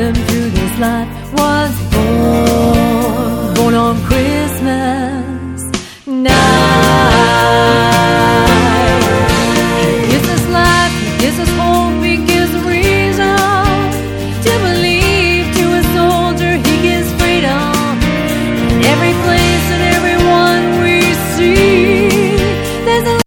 rhythm through this life was born on Christmas.